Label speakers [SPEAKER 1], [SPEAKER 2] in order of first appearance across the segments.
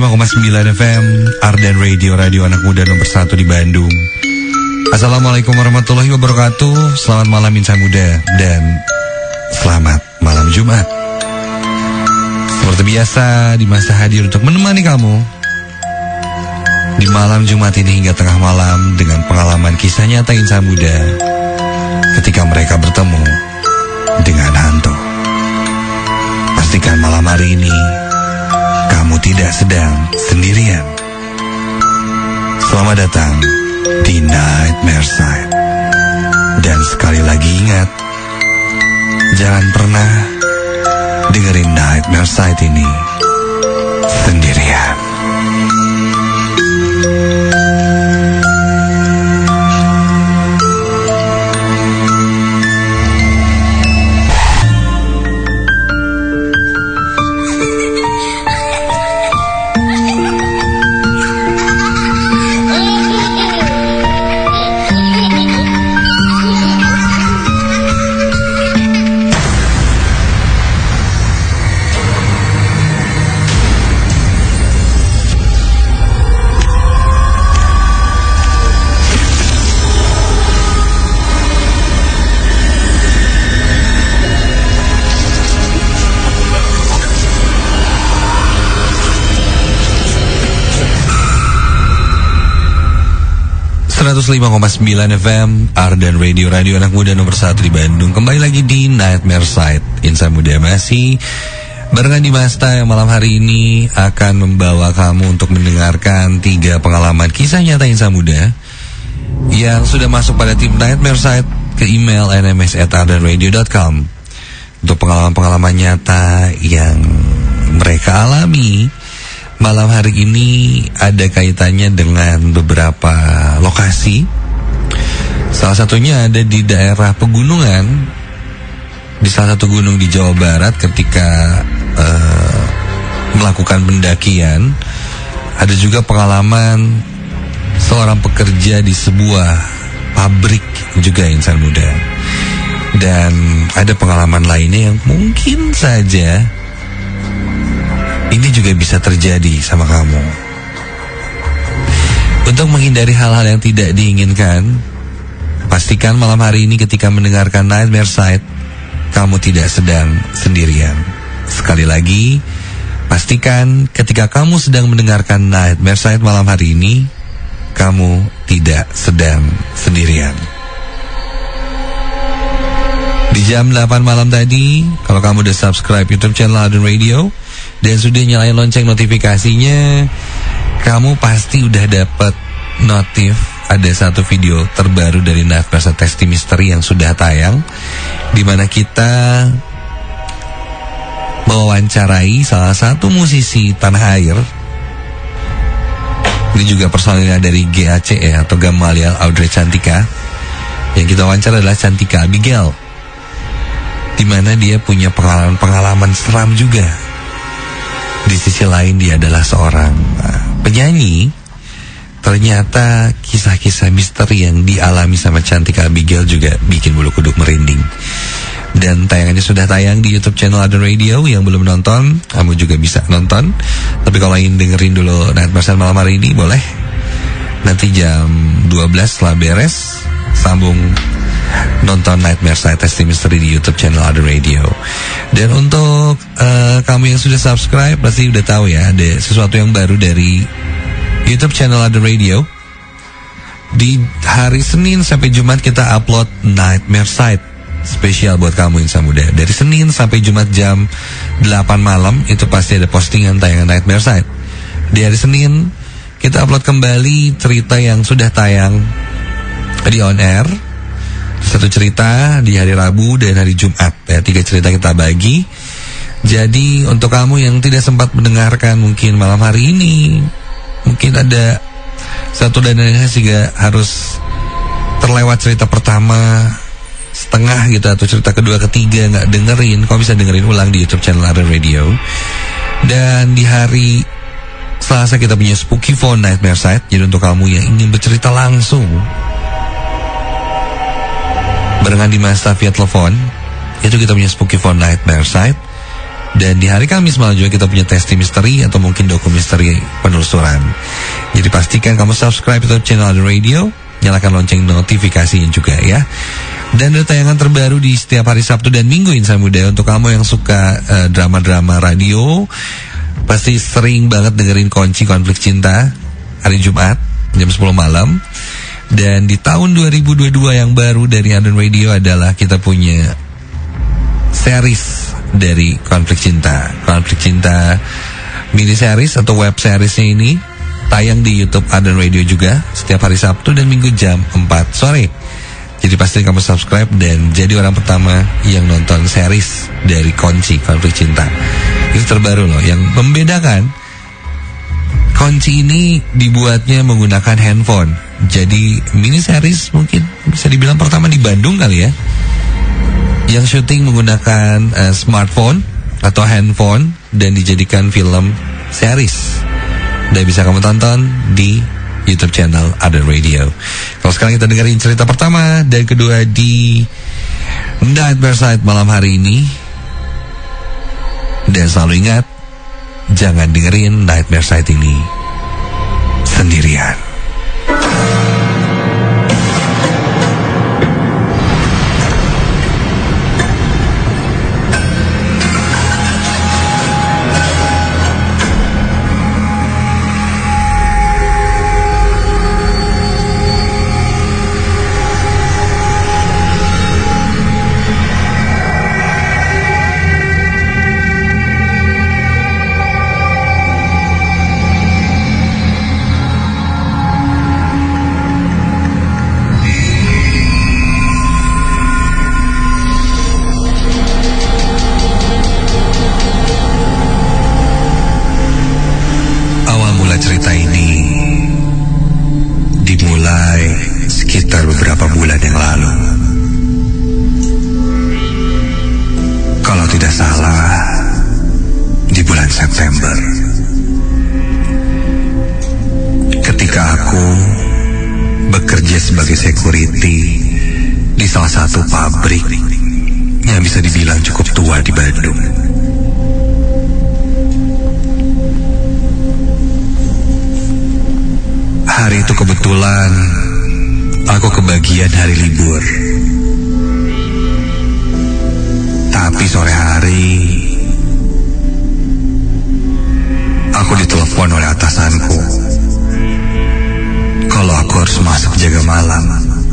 [SPEAKER 1] 105,9 FM Ardan Radio, radio anak muda nomor 1 di Bandung. Assalamualaikum warahmatullahi wabarakatuh. Selamat malam insan muda dan selamat malam Jumat. Seperti biasa, Dimas hadir untuk menemani kamu di malam Jumat ini hingga tengah malam dengan pengalaman kisah nyata insan muda ketika mereka bertemu dengan hantu. Pastikan malam hari ini kamu tidak sedang sendirian. Selamat datang di Nightmare Side. Dan sekali lagi ingat, jangan pernah dengerin Nightmare Side ini sendirian. .9 FM Ardan Radio, radio anak muda nomor 1 di Bandung. Kembali lagi di Nightmare Side. Insan muda masih barengan di Masta yang malam hari ini akan membawa kamu untuk mendengarkan 3 pengalaman kisah nyata insan muda yang sudah masuk pada tim Nightmare Side ke email nms@ardanradio.com untuk pengalaman-pengalaman nyata yang mereka alami. Malam hari ini ada kaitannya dengan beberapa lokasi. Salah satunya ada di daerah pegunungan, di salah satu gunung di Jawa Barat ketika melakukan pendakian. Ada juga pengalaman seorang pekerja di sebuah pabrik juga insan muda. Dan ada pengalaman lainnya yang mungkin saja ini juga bisa terjadi sama kamu. Untuk menghindari hal-hal yang tidak diinginkan, pastikan malam hari ini ketika mendengarkan Nightmare Side, kamu tidak sedang sendirian. Sekali lagi, pastikan ketika kamu sedang mendengarkan Nightmare Side malam hari ini, kamu tidak sedang sendirian. Di jam 8 malam tadi, kalau kamu udah subscribe YouTube channel Ardan Radio dan sudah nyalain lonceng notifikasinya, kamu pasti udah dapat notif ada satu video terbaru dari Nightmare Side Testi Misteri yang sudah tayang, di mana kita mewawancarai salah satu musisi tanah air. Ini juga personilnya dari GACE atau Gamaliel Audrey Cantika. Yang kita wawancara adalah Cantika Abigail, di mana dia punya pengalaman seram juga. Di sisi lain dia adalah seorang penyanyi. Ternyata kisah-kisah misteri yang dialami sama Cantika Abigail juga bikin bulu kuduk merinding. Dan tayangannya sudah tayang di YouTube channel Ardan Radio. Yang belum nonton, kamu juga bisa nonton. Tapi kalau ingin dengerin dulu Nightmare Side malam hari ini, boleh. Nanti jam 12 setelah beres, sambung nonton Nightmare Side Testi Misteri di YouTube channel Ardan Radio. Dan untuk kamu yang sudah subscribe pasti udah tahu ya, ada sesuatu yang baru dari YouTube channel Ardan Radio. Di hari Senin sampai Jumat kita upload Nightmare Side spesial buat kamu insan muda. Dari Senin sampai Jumat jam 8 malam itu pasti ada postingan tayangan Nightmare Side. Di hari Senin kita upload kembali cerita yang sudah tayang di on air. Satu cerita di hari Rabu dan hari Jumat ya, 3 cerita kita bagi. Jadi untuk kamu yang tidak sempat mendengarkan mungkin malam hari ini, mungkin ada satu dan lainnya sehingga harus terlewat cerita pertama setengah gitu, atau cerita kedua ketiga nggak dengerin, kamu bisa dengerin ulang di YouTube channel Ardan Radio. Dan di hari Selasa kita punya Spooky Phone Nightmare Side. Jadi untuk kamu yang ingin bercerita langsung barengan di Mas via telepon, itu kita punya Spooky Phone Nightmare Side. Dan di hari Kamis malam juga kita punya testi misteri atau mungkin doku misteri penelusuran. Jadi pastikan kamu subscribe YouTube channel Aden Radio, nyalakan lonceng notifikasinya juga ya. Dan ada tayangan terbaru di setiap hari Sabtu dan Minggu Insan Muda. Untuk kamu yang suka drama-drama radio, pasti sering banget dengerin Kunci Konflik Cinta hari Jumat jam 10 malam. Dan di tahun 2022 yang baru dari Aden Radio adalah kita punya series dari Konflik Cinta. Konflik Cinta mini series atau web seriesnya ini tayang di YouTube Aden Radio juga setiap hari Sabtu dan Minggu jam 4 sore. Jadi pasti kamu subscribe dan jadi orang pertama yang nonton series dari Kunci Konflik Cinta. Itu terbaru loh. Yang membedakan, Kunci ini dibuatnya menggunakan handphone. Jadi mini series mungkin bisa dibilang pertama di Bandung kali ya, yang syuting menggunakan smartphone atau handphone dan dijadikan film series. Dan bisa kamu tonton di YouTube channel Aden Radio. Kalau sekarang kita dengerin cerita pertama dan kedua di Nightmare Side malam hari ini. Dan selalu ingat, jangan dengerin Nightmare Side ini sendirian. Cerita ini dimulai sekitar beberapa bulan yang lalu. Kalau tidak salah, di bulan September. Ketika aku bekerja sebagai security di salah satu pabrik yang bisa dibilang cukup tua di Bandung. Hari itu kebetulan aku kebagian hari libur. Tapi sore hari aku ditelepon oleh atasanku kalau aku harus masuk jaga malam,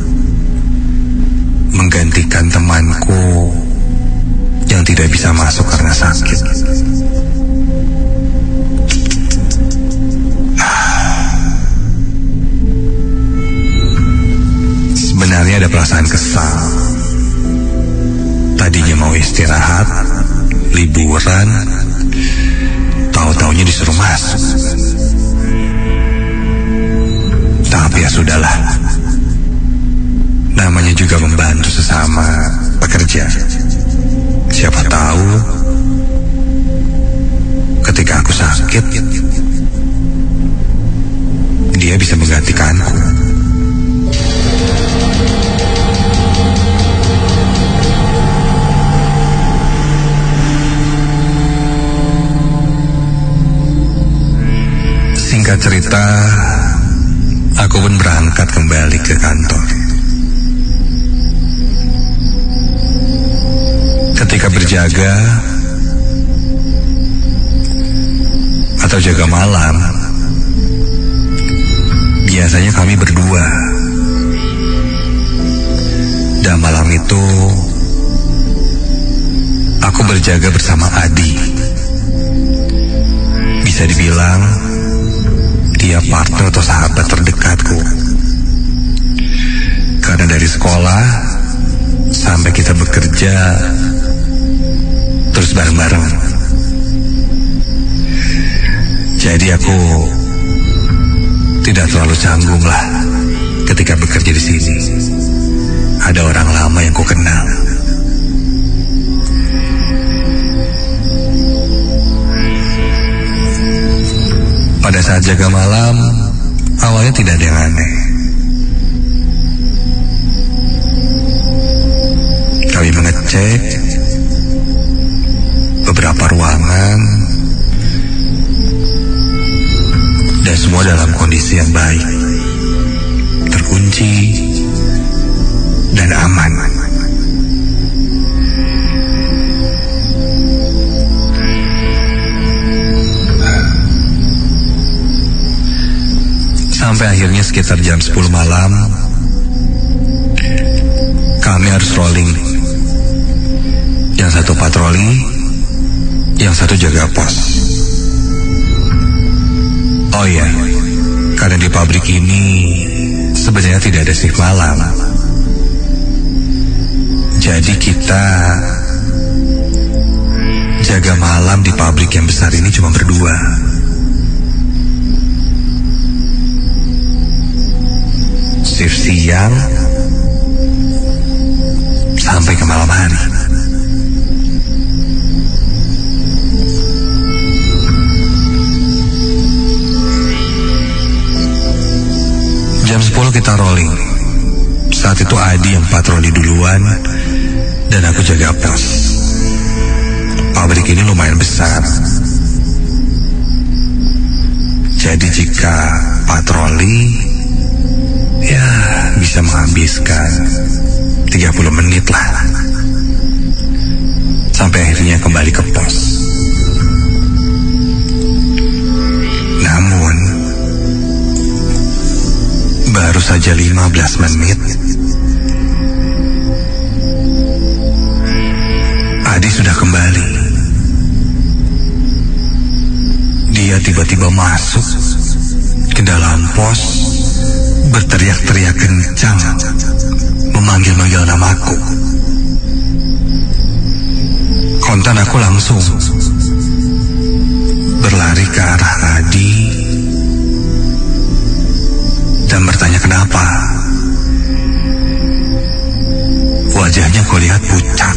[SPEAKER 1] menggantikan temanku yang tidak bisa masuk karena sakit. Sebenarnya ada perasaan kesal. Tadinya mau istirahat, liburan, tahu-taunya disuruh masuk. Tapi ya sudahlah. Namanya juga membantu sesama pekerja. Siapa tahu ketika aku sakit, dia bisa menggantikanku. Singkat cerita, aku pun berangkat kembali ke kantor. Ketika berjaga atau jaga malam, biasanya kami berdua. Dan malam itu aku berjaga bersama Adi. Bisa dibilang dia partner atau sahabat terdekatku. Karena dari sekolah sampai kita bekerja terus bareng-bareng. Jadi aku tidak terlalu canggung lah ketika bekerja di sini. Ada orang lama yang ku kenal. Pada saat jaga malam, awalnya tidak ada yang aneh. Kami mengecek beberapa ruangan kondisi yang baik, terkunci, dan aman. Sampai akhirnya sekitar jam 10 malam, kami harus rolling. Yang satu patroli, yang satu jaga pos. Oh iya, karena di pabrik ini sebenarnya tidak ada shift malam. Jadi kita jaga malam di pabrik yang besar ini cuma berdua. Shift siang sampai ke malam hari. Jam 10 kita rolling. Saat itu Adi yang patroli duluan dan aku jaga pos. Pabrik ini lumayan besar. Jadi jika patroli, ya bisa menghabiskan 30 menit lah. Sampai akhirnya kembali ke pos. Namun baru saja 15 menit Adi sudah kembali. Dia tiba-tiba masuk ke dalam pos, berteriak-teriak kencang, memanggil-manggil namaku. Kontan aku langsung berlari ke arah Adi dan bertanya kenapa. Wajahnya kulihat pucat,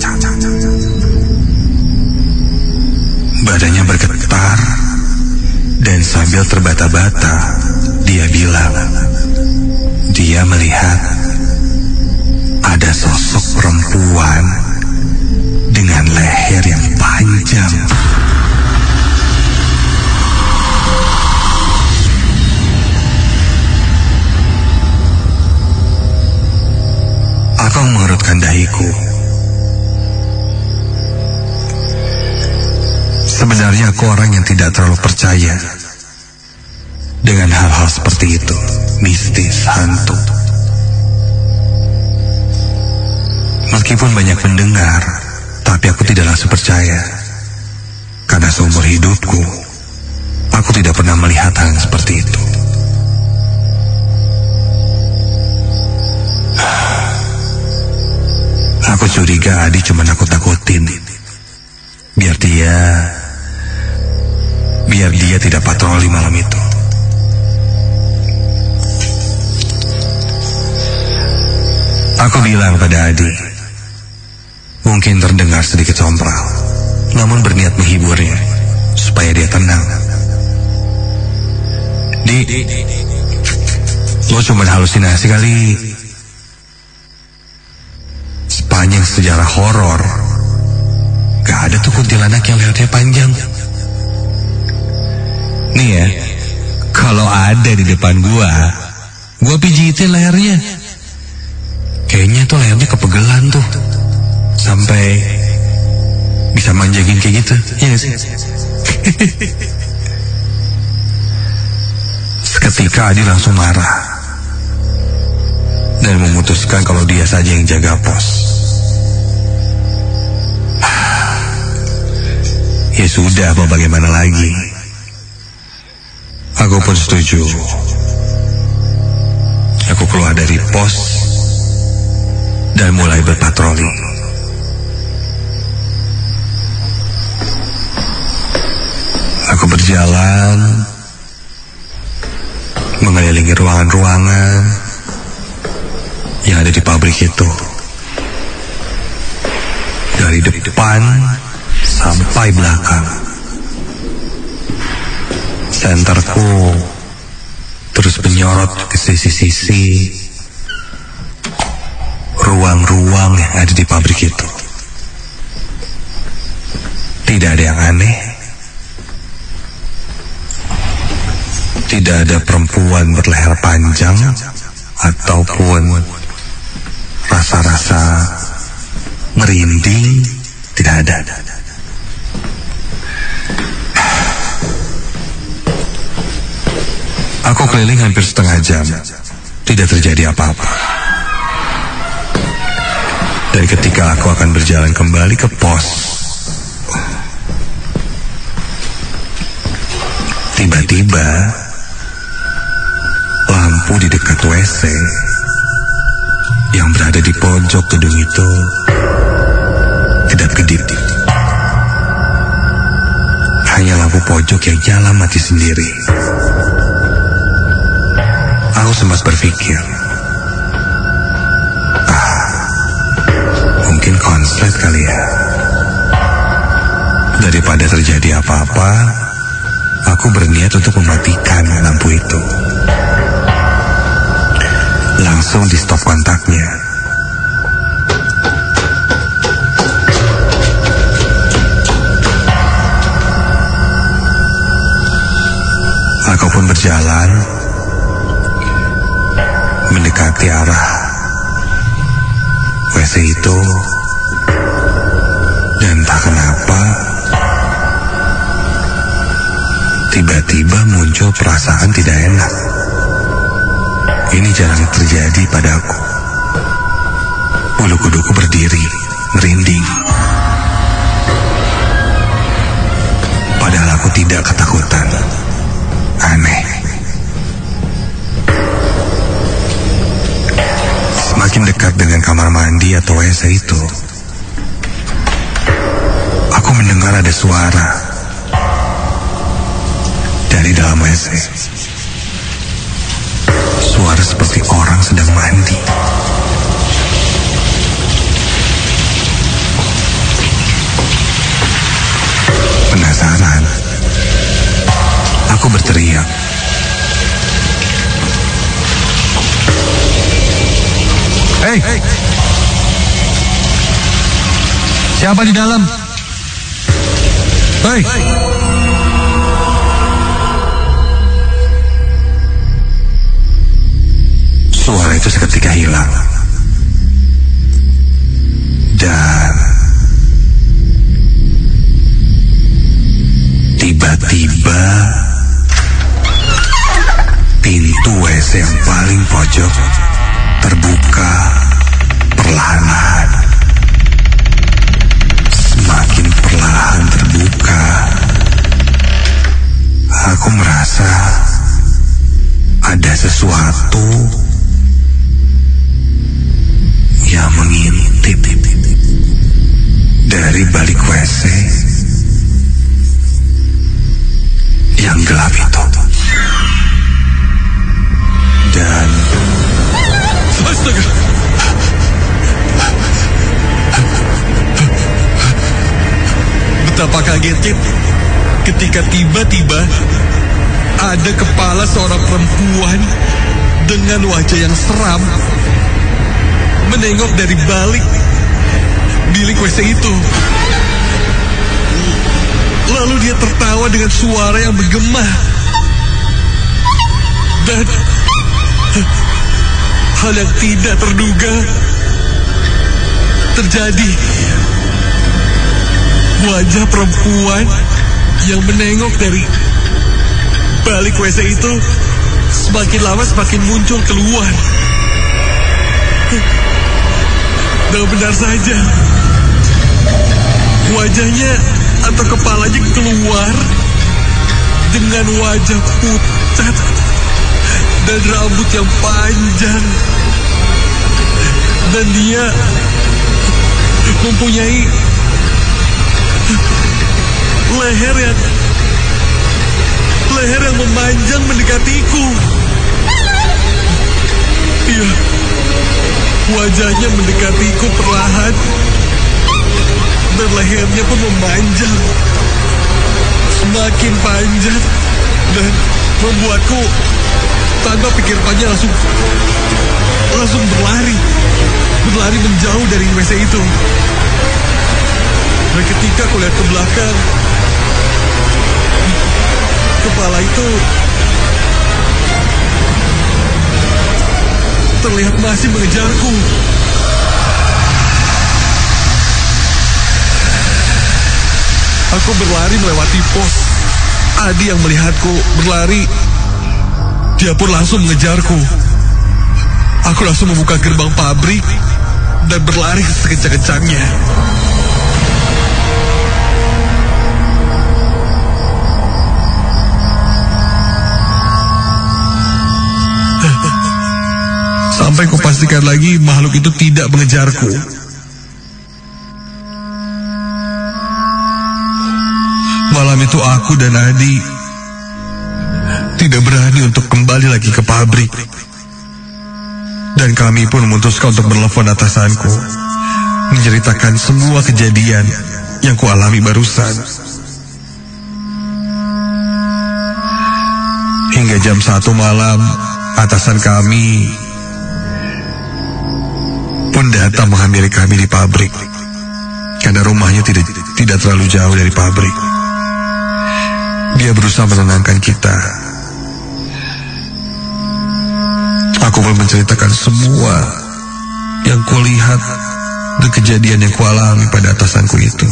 [SPEAKER 1] badannya bergetar, dan sambil terbata-bata dia bilang dia melihat ada sosok perempuan dengan leher yang panjang. Aku mengerutkan dahiku. Sebenarnya aku orang yang tidak terlalu percaya dengan hal-hal seperti itu, mistis, hantu. Meskipun banyak mendengar, tapi aku tidak langsung percaya. Karena seumur hidupku, aku tidak pernah melihat hal seperti itu. Aku curiga Adi cuma nakut-nakutin. Biar dia tidak patroli malam itu. Aku bilang pada Adi, mungkin terdengar sedikit sompral, namun berniat menghiburnya supaya dia tenang. Lo cuma halusinasi kali. Sepanjang sejarah horor, gak ada tuh kuntilanak yang lehernya panjang. Nih ya, kalau ada di depan gua pijitin lehernya. Kayaknya tuh lehernya kepegelan tuh, sampai bisa manjangin kayak gitu, ya gak sih? Seketika Adi langsung marah dan memutuskan kalau dia saja yang jaga pos. Ya sudah, mau bagaimana lagi? Aku pun setuju. Aku keluar dari pos dan mulai berpatroli. Aku berjalan mengelilingi ruangan-ruangan yang ada di pabrik itu. Dari depan sampai belakang. Senterku terus menyorot ke sisi-sisi ruang-ruang yang ada di pabrik itu. Tidak ada yang aneh, tidak Tidak ada perempuan berleher panjang ataupun rasa-rasa merinding, tidak ada. Aku keliling hampir setengah jam, tidak terjadi apa-apa. Dan ketika aku akan berjalan kembali ke pos, tiba-tiba lampu di dekat WC yang berada di pojok gedung itu kedap-kedip. Hanya lampu pojok yang nyala mati sendiri. Aku sempat berpikir, mungkin konslet kali ya. Daripada terjadi apa-apa, aku berniat untuk mematikan lampu itu. Langsung di stop kontaknya. Aku pun berjalan mendekati arah WC itu, dan entah kenapa tiba-tiba muncul perasaan tidak enak. Ini jarang terjadi padaku. Bulu kuduku berdiri, merinding. Padahal aku tidak ketakutan. Aneh. Semakin dekat dengan kamar mandi atau WC itu, aku mendengar ada suara dari dalam WC. Suara seperti orang sedang mandi. Penasaran, aku berteriak. Hei! Siapa di dalam? Hei! Suara itu seketika hilang. Dan tiba-tiba pintu WC yang paling pojok terbuka perlahan-lahan. Semakin perlahan terbuka, aku merasa ada sesuatu yang mengintip dari balik WC yang gelap itu. Dan astaga, betapa kagetnya ketika tiba-tiba ada kepala seorang perempuan dengan wajah yang seram menengok dari balik bilik WC itu. Lalu dia tertawa dengan suara yang bergema. Dan hal yang tidak terduga terjadi. Wajah perempuan yang menengok dari balik WC itu semakin lama semakin muncul keluar. Dan benar saja, wajahnya atau kepalanya keluar dengan wajah pucat dan rambut yang panjang. Dan dia mempunyai leher yang memanjang mendekatiku. Iya, wajahnya mendekatiku perlahan dan lehernya pun memanjang, semakin panjang, dan membuatku tanpa pikir panjang langsung berlari menjauh dari WC itu. Dan ketika aku lihat ke belakang, kepala itu
[SPEAKER 2] terlihat masih mengejarku. Aku berlari melewati pos. Adi yang melihatku berlari, dia pun langsung mengejarku. Aku langsung membuka gerbang pabrik dan berlari sekencang-kencangnya. Sampai kupastikan lagi makhluk itu tidak mengejarku. Malam itu aku dan Adi tidak berani untuk kembali lagi ke pabrik. Dan kami pun memutuskan untuk menelpon atasanku, menceritakan semua kejadian yang kualami barusan. Hingga jam 1 malam, atasan kami pun datang menghampiri kami di pabrik, karena rumahnya tidak terlalu jauh dari pabrik. Dia berusaha menenangkan kita. Aku pun menceritakan semua yang kulihat dan kejadian yang kualami pada atasanku itu.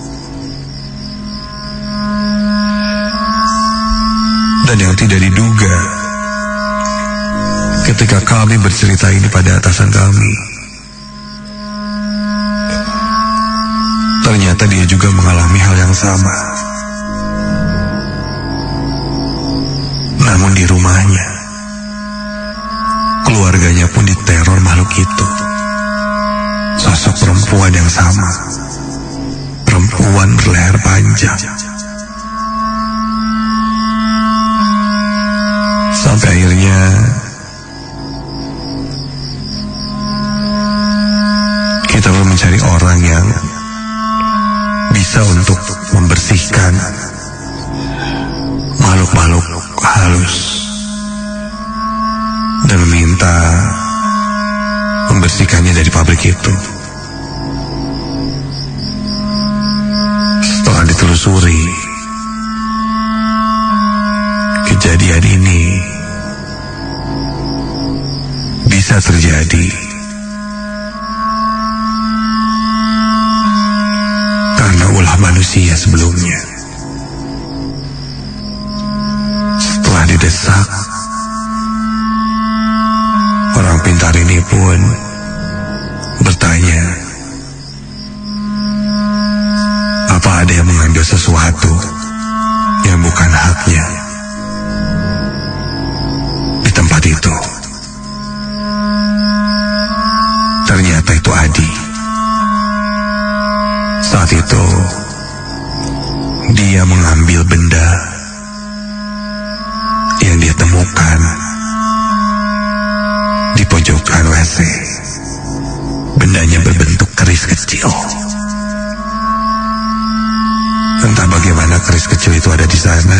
[SPEAKER 2] Dan yang tidak diduga, ketika kami bercerita ini pada atasan kami, ternyata dia juga mengalami hal yang sama. Namun di rumahnya, keluarganya pun diteror makhluk itu. Sosok perempuan yang sama, perempuan berleher panjang. Sampai akhirnya kita perlu mencari orang yang bisa untuk membersihkan makhluk-makhluk halus dan meminta membersihkannya dari pabrik itu. Setelah ditelusuri, kejadian ini bisa terjadi karena ulah manusia sebelumnya. Setelah didesak, orang pintar ini pun bertanya, apa ada yang mengambil sesuatu yang bukan haknya di tempat itu? Ternyata itu Adi. Saat itu dia mengambil benda yang dia temukan di pojokan WC. Bendanya berbentuk keris kecil. Entah bagaimana keris kecil itu ada di sana,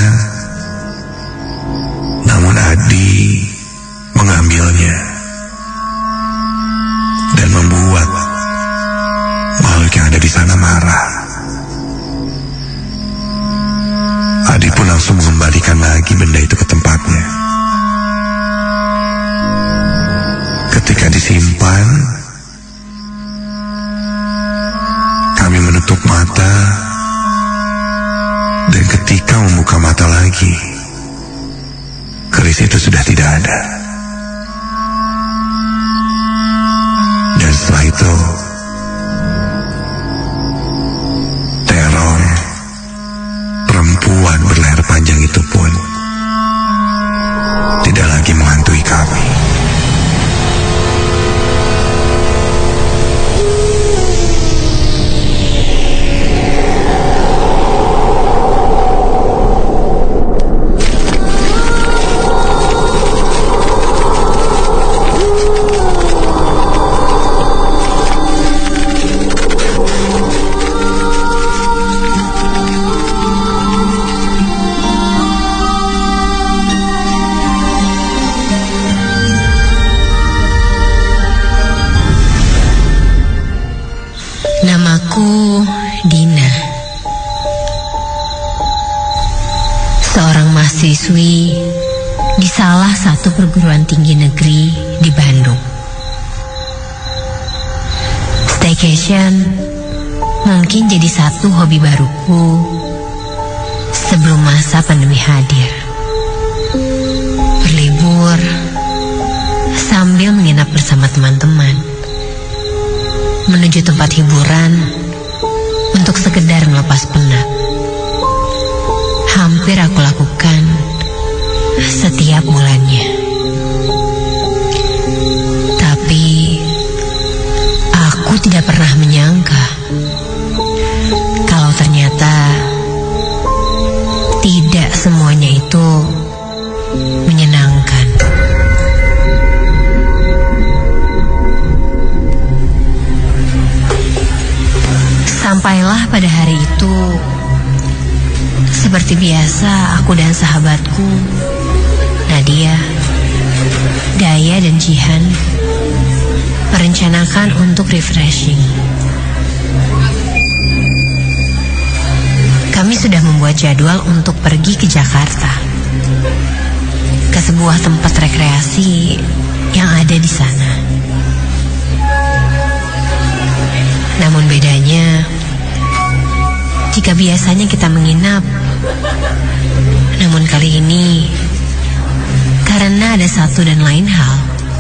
[SPEAKER 2] namun Adi mengambilnya dan membuat makhluk yang ada di sana marah. Adi pun langsung mengembalikan lagi benda itu ke tempatnya. Ketika disimpan, kami menutup mata, dan ketika membuka mata lagi, keris itu sudah tidak ada. Dan setelah itu, teror perempuan berleher panjang itu pun tidak lagi menghantui kami.
[SPEAKER 3] Namaku Dina, seorang mahasiswi di salah satu perguruan tinggi negeri di Bandung. Staycation mungkin jadi satu hobi baruku sebelum masa pandemi hadir. Berlibur sambil menginap bersama teman-teman, menuju tempat hiburan untuk sekedar melepas penat. Hampir aku lakukan setiap bulannya. Tapi aku tidak pernah menyangka kalau ternyata tidak semuanya itu menyenangkan. Sampailah pada hari itu, seperti biasa aku dan sahabatku Nadia, Daya dan Jihan merencanakan untuk refreshing. Kami sudah membuat jadwal untuk pergi ke Jakarta, ke sebuah tempat rekreasi yang ada di sana. Namun bedanya, jika biasanya kita menginap, namun kali ini karena ada satu dan lain hal,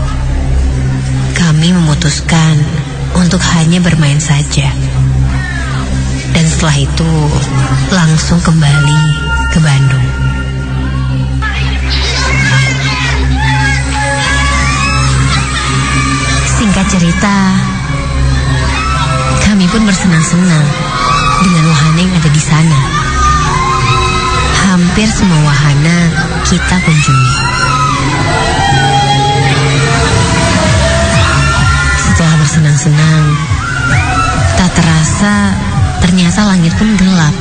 [SPEAKER 3] kami memutuskan untuk hanya bermain saja. Dan setelah itu langsung kembali ke Bandung. Singkat cerita, kami pun bersenang-senang dengan wahana yang ada di sana. Hampir semua wahana kita kunjungi. Setelah bersenang-senang, tak terasa ternyata langit pun gelap.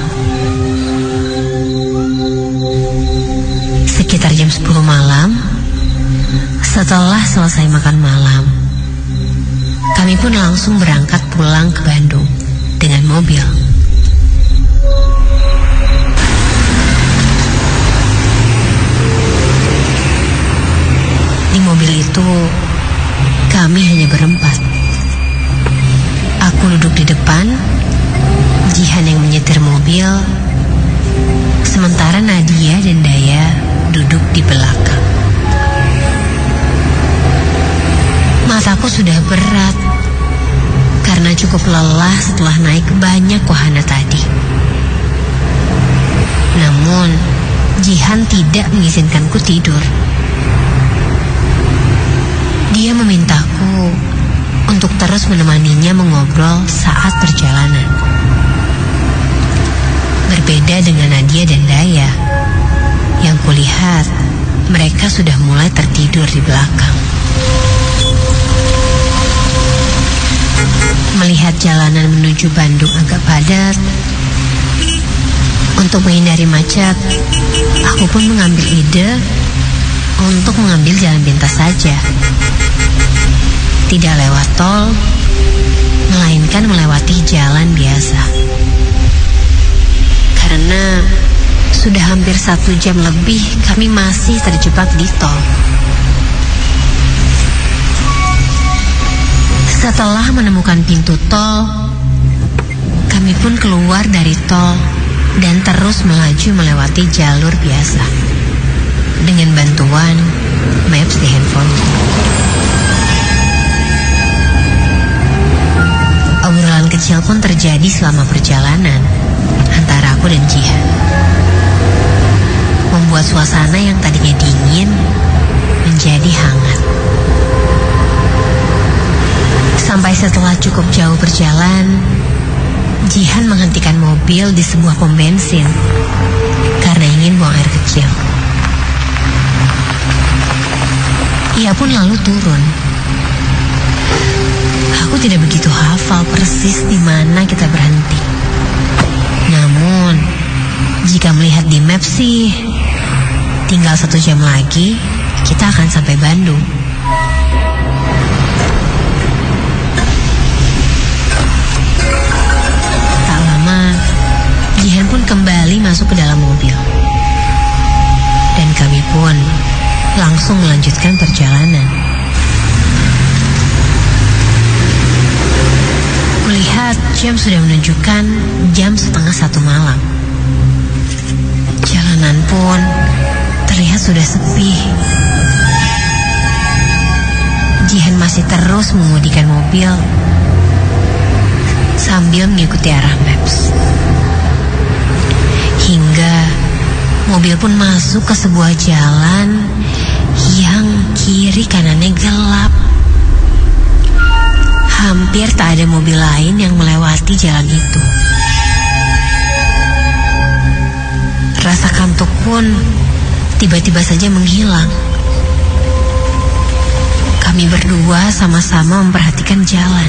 [SPEAKER 3] Sekitar jam 10 malam, setelah selesai makan malam, kami pun langsung berangkat pulang ke Bandung dengan mobil. Di mobil itu, kami hanya berempat. Aku duduk di depan, Jihan yang menyetir mobil, sementara Nadia dan Daya duduk di belakang. Mataku sudah berat karena cukup lelah setelah naik banyak wahana tadi. Namun, Jihan tidak mengizinkanku tidur. Dia memintaku untuk terus menemaninya mengobrol saat perjalanan. Berbeda dengan Nadia dan Daya, yang kulihat mereka sudah mulai tertidur di belakang. Melihat jalanan menuju Bandung agak padat, untuk menghindari macet, aku pun mengambil ide untuk mengambil jalan pintas saja. Tidak lewat tol, melainkan melewati jalan biasa. Karena sudah hampir 1 jam lebih kami masih terjebak di tol. Setelah menemukan pintu tol, kami pun keluar dari tol dan terus melaju melewati jalur biasa dengan bantuan maps di handphoneku. Obrolan kecil pun terjadi selama perjalanan antara aku dan Jihan, membuat suasana yang tadinya dingin menjadi hangat. Sampai setelah cukup jauh berjalan, Jihan menghentikan mobil di sebuah pom bensin karena ingin buang air kecil. Ia pun lalu turun. Aku tidak begitu hafal persis di mana kita berhenti. Namun, jika melihat di map sih, tinggal 1 jam lagi kita akan sampai Bandung. Tak lama, Jihan pun kembali masuk ke dalam mobil. Dan kami pun langsung melanjutkan perjalanan. Kulihat jam sudah menunjukkan jam 12:30 malam. Jalanan pun terlihat sudah sepi. Jihan masih terus mengemudikan mobil sambil mengikuti arah maps. Hingga mobil pun masuk ke sebuah jalan yang kiri kanannya gelap. Hampir tak ada mobil lain yang melewati jalan itu. Rasa kantuk pun tiba-tiba saja menghilang. Kami berdua sama-sama memperhatikan jalan.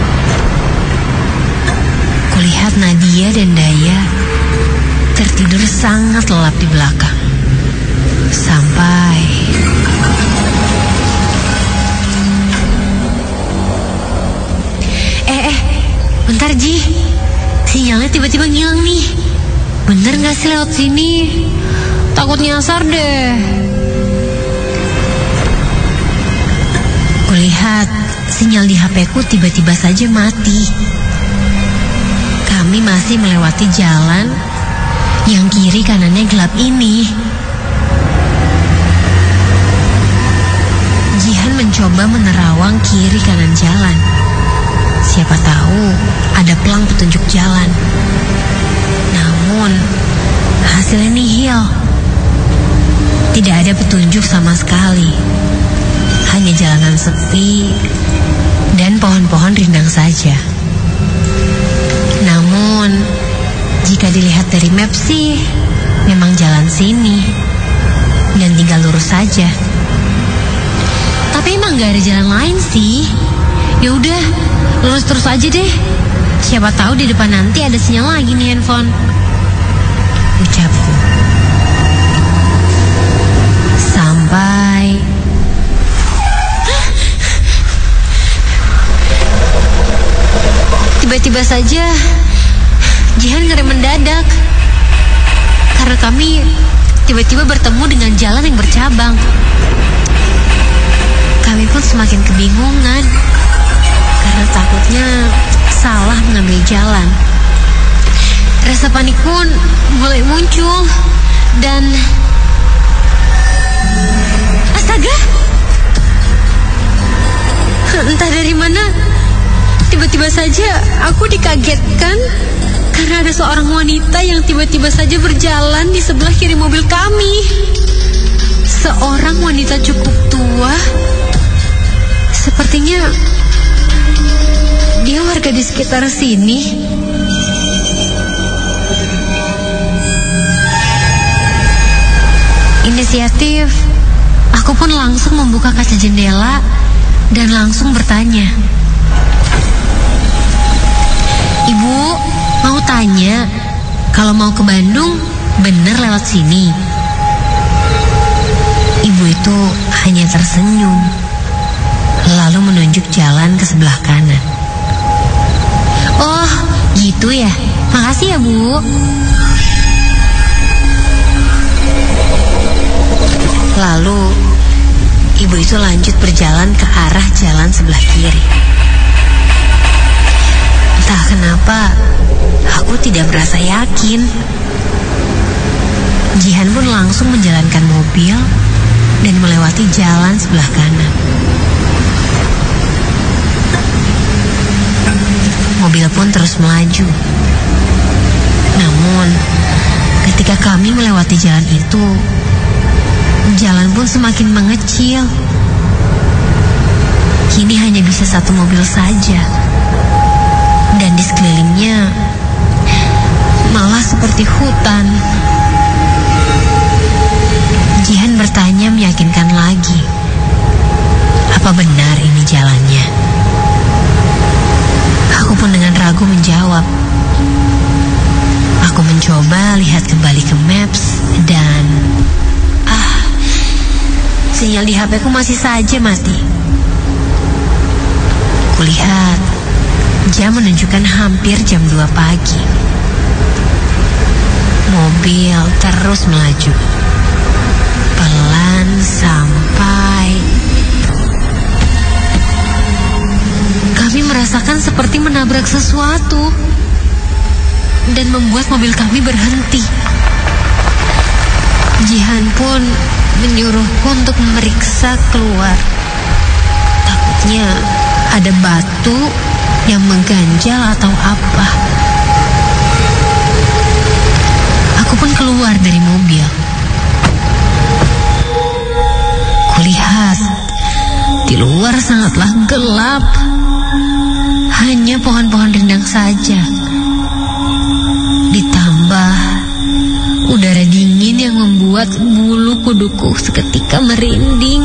[SPEAKER 3] Kulihat Nadia dan Daya tertidur sangat lelap di belakang. Sampai bentar Ji, sinyalnya tiba-tiba ngilang nih. Bener gak sih lewat sini? Takut nyasar deh. Kulihat sinyal di HP-ku tiba-tiba saja mati. Kami masih melewati jalan yang kiri kanannya gelap ini. Jihan mencoba menerawang kiri kanan jalan. Siapa tahu ada pelang petunjuk jalan. Namun hasilnya nihil. Tidak ada petunjuk sama sekali. Hanya jalanan sepi dan pohon-pohon rindang saja. Namun jika dilihat dari map sih memang jalan sini dan tinggal lurus saja. Tapi emang gak ada jalan lain sih. Ya udah, lurus terus aja deh. Siapa tahu di depan nanti ada sinyal lagi nih handphone, ucapku. Sampai tiba-tiba saja Jihan ngerem mendadak. Karena kami tiba-tiba bertemu dengan jalan yang bercabang. Kami pun semakin kebingungan karena takutnya salah mengambil jalan. Rasa panik pun mulai muncul dan astaga, entah dari mana tiba-tiba saja aku dikagetkan karena ada seorang wanita yang tiba-tiba saja berjalan di sebelah kiri mobil kami. Seorang wanita cukup tua. Sepertinya dia warga di sekitar sini. Inisiatif, aku pun langsung membuka kaca jendela dan langsung bertanya. Ibu, mau tanya, kalau mau ke Bandung, bener lewat sini? Ibu itu hanya tersenyum, lalu menunjuk jalan ke sebelah kanan. Oh, gitu ya. Makasih ya, Bu. Lalu, ibu itu lanjut berjalan ke arah jalan sebelah kiri. Entah kenapa, aku tidak merasa yakin. Jihan pun langsung menjalankan mobil dan melewati jalan sebelah kanan. Mobil pun terus melaju. Namun, ketika kami melewati jalan itu, jalan pun semakin mengecil. Kini hanya bisa satu mobil saja. Dan di sekelilingnya malah seperti hutan. Jihan bertanya meyakinkan lagi. Apa benar ini jalannya? Aku pun dengan ragu menjawab. Aku mencoba lihat kembali ke maps dan sinyal di HP-ku masih saja mati. Kulihat jam menunjukkan hampir jam 2 pagi. Mobil terus melaju. Pelan sampai kami merasakan seperti menabrak menabrak sesuatu dan membuat mobil kami berhenti. Jihan pun menyuruhku untuk memeriksa keluar. Takutnya ada batu yang mengganjal atau apa. Aku pun keluar dari mobil. Kulihat di luar sangatlah gelap. Hanya pohon-pohon rindang saja. Ditambah udara dingin yang membuat bulu kuduku seketika merinding.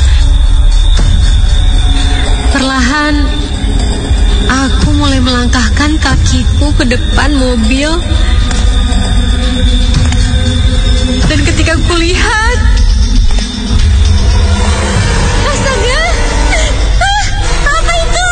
[SPEAKER 3] Perlahan aku mulai melangkahkan kakiku ke depan mobil. Dan ketika kulihat, astaga, apa itu?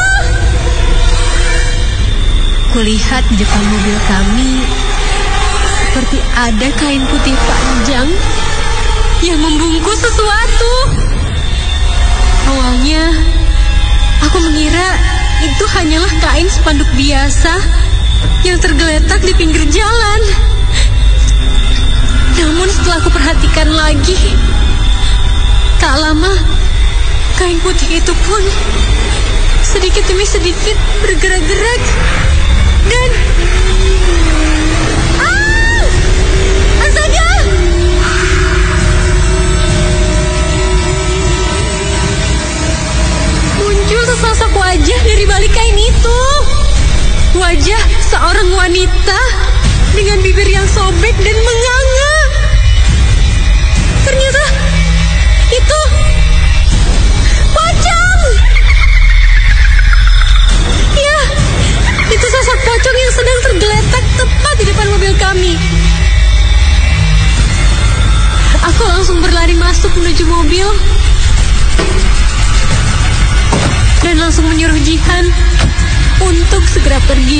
[SPEAKER 3] Kulihat di depan mobil kami seperti ada kain putih panjang yang membungkus sesuatu. Awalnya aku mengira itu hanyalah kain spanduk biasa yang tergeletak di pinggir jalan. Namun setelah aku perhatikan lagi, tak lama kain putih itu pun sedikit demi sedikit bergerak-gerak dan astaga! Muncul sesosok wajah dari balik kain itu. Wajah seorang wanita dengan bibir yang sobek dan menganga. Ternyata itu pocong. Ya, itu sosok pocong yang sedang tergeletak tepat di depan mobil kami. Aku langsung berlari masuk menuju mobil dan langsung menyuruh Jihan untuk segera pergi.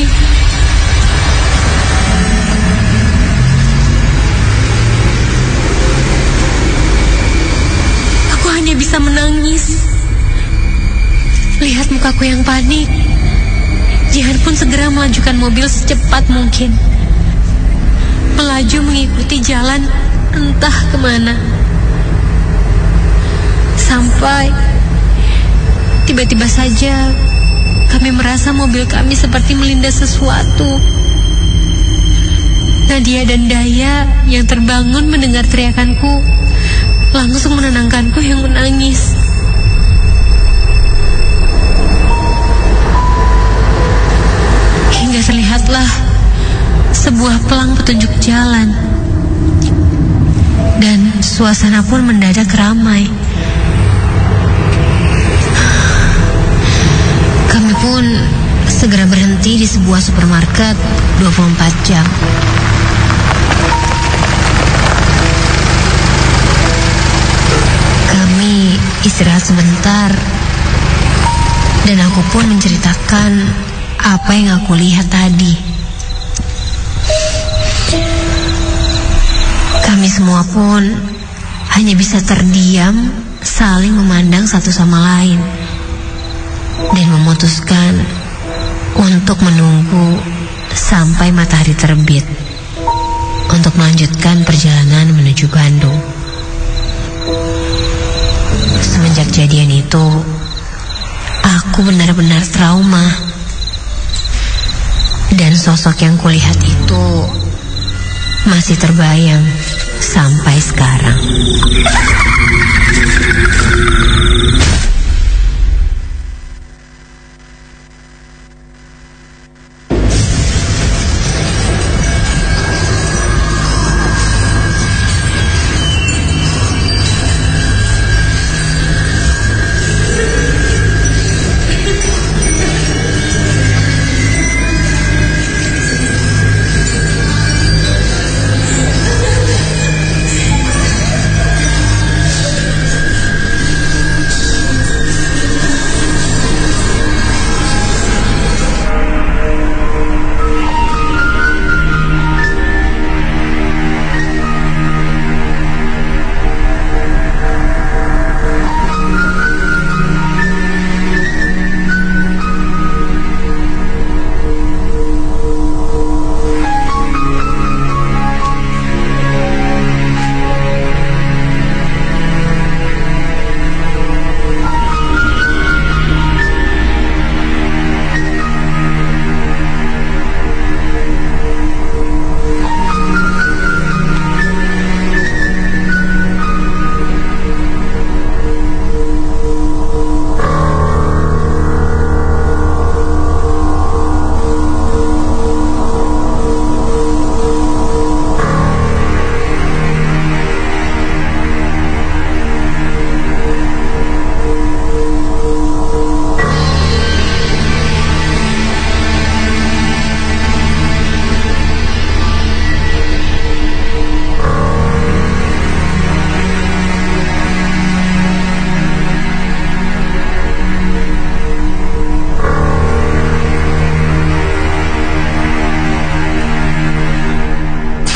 [SPEAKER 3] Aku hanya bisa menangis. Lihat mukaku yang panik. Jihan pun segera melajukan mobil secepat mungkin. Melaju mengikuti jalan entah kemana. Sampai tiba-tiba saja kami merasa mobil kami seperti melindas sesuatu. Nadia dan Daya yang terbangun mendengar teriakanku langsung menenangkanku yang menangis. Hingga terlihatlah sebuah pelang petunjuk jalan. Dan suasana pun mendadak ramai. Kami pun segera berhenti di sebuah supermarket 24 jam. Kami istirahat sebentar. Dan aku pun menceritakan apa yang aku lihat tadi. Kami semua pun hanya bisa terdiam, saling memandang satu sama lain, dan memutuskan untuk menunggu sampai matahari terbit untuk melanjutkan perjalanan menuju Bandung. Semenjak kejadian itu, aku benar-benar trauma. Dan sosok yang kulihat itu masih terbayang sampai sekarang.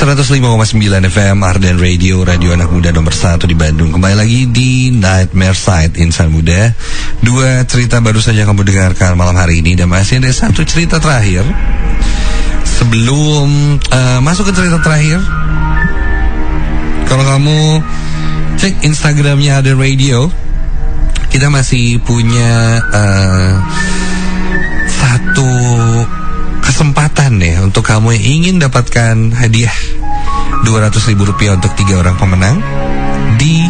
[SPEAKER 1] 105,9 FM Ardan Radio, radio anak muda nomor 1 di Bandung. Kembali lagi di Nightmare Side Insan Muda. 2 cerita baru saja kamu dengarkan malam hari ini, dan masih ada 1 cerita terakhir. Sebelum masuk ke cerita terakhir, kalau kamu cek Instagramnya Ardan Radio, kita masih punya 1 kesempatan ya untuk kamu yang ingin dapatkan hadiah Rp200.000 untuk 3 orang pemenang di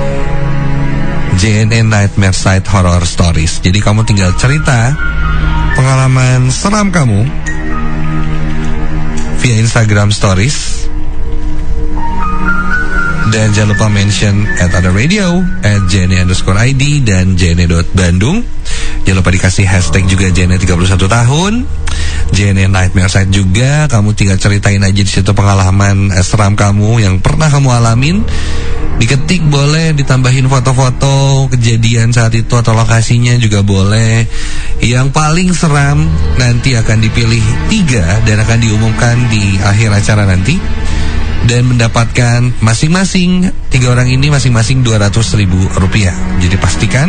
[SPEAKER 1] JNN Nightmare Side Horror Stories. Jadi kamu tinggal cerita pengalaman seram kamu via Instagram Stories, dan jangan lupa mention @AdarRadio, @JNE_ID dan JNE.Bandung. Jangan lupa dikasih hashtag juga JNE 31 tahun, JNE Nightmare Side juga. Kamu tinggal ceritain aja di situ pengalaman seram kamu yang pernah kamu alamin. Diketik boleh, ditambahin foto-foto kejadian saat itu atau lokasinya juga boleh. Yang paling seram nanti akan dipilih 3 dan akan diumumkan di akhir acara nanti. Dan mendapatkan masing-masing 3 orang ini masing-masing Rp200.000. Jadi pastikan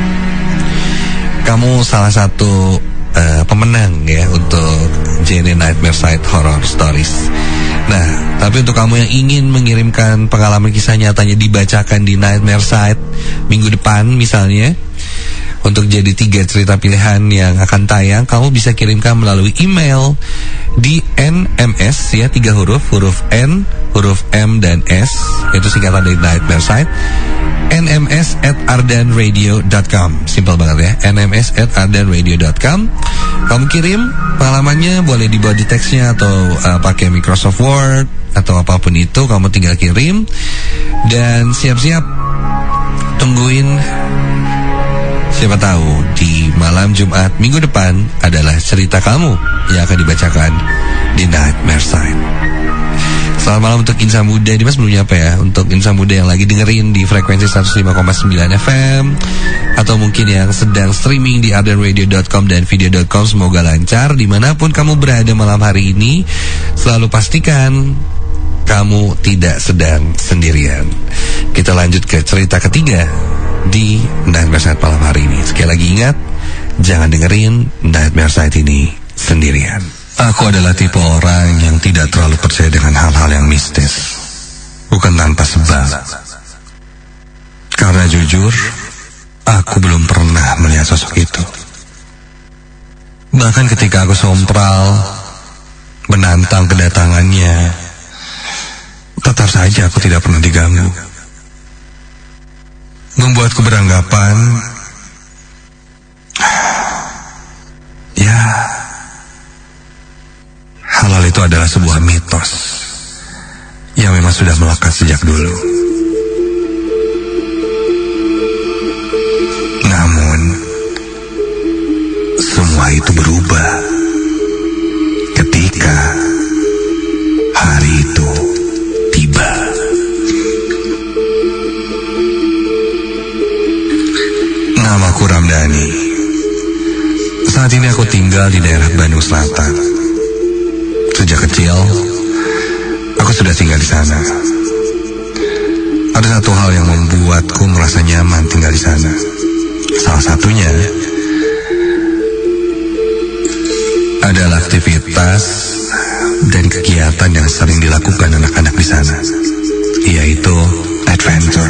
[SPEAKER 1] kamu salah satu pemenang ya untuk JNE Nightmare Side Horror Stories. Nah, tapi untuk kamu yang ingin mengirimkan pengalaman kisah nyatanya dibacakan di Nightmare Side minggu depan misalnya, untuk jadi 3 cerita pilihan yang akan tayang, kamu bisa kirimkan melalui email di NMS ya, 3 huruf N, huruf M dan S, itu singkatan dari Nightmare Side, nms@ardanradio.com. Simpel banget ya, nms@ardanradio.com. Kamu kirim pengalamannya, boleh dibuat di teksnya atau pakai Microsoft Word atau apapun itu, kamu tinggal kirim. Dan siap-siap tungguin, siapa tahu di malam Jumat minggu depan adalah cerita kamu yang akan dibacakan di Nightmare Side. Selamat malam untuk Insan Muda. Dimas belum nyapa ya, untuk Insan Muda yang lagi dengerin di frekuensi 105,9 FM atau mungkin yang sedang streaming di ardanradio.com dan video.com. Semoga lancar dimanapun kamu berada malam hari ini. Selalu pastikan kamu tidak sedang sendirian. Kita lanjut ke cerita ketiga di Nightmare Side malam hari ini. Sekali lagi ingat, jangan dengerin Nightmare Side ini sendirian.
[SPEAKER 2] Aku adalah tipe orang yang tidak terlalu percaya dengan hal-hal yang mistis. Bukan tanpa sebab. Karena jujur, aku belum pernah melihat sosok itu. Bahkan ketika aku sompral menantang kedatangannya, tetap saja aku tidak pernah diganggu. Membuatku beranggapan, ya, hal itu adalah sebuah mitos yang memang sudah melekat sejak dulu. Namun, semua itu berubah ketika hari itu tiba. Namaku Ramdhani. Saat ini aku tinggal di daerah Bandung Selatan. Sejak kecil, aku sudah tinggal di sana. Ada satu hal yang membuatku merasa nyaman tinggal di sana. Salah satunya adalah aktivitas dan kegiatan yang sering dilakukan anak-anak di sana, yaitu adventure.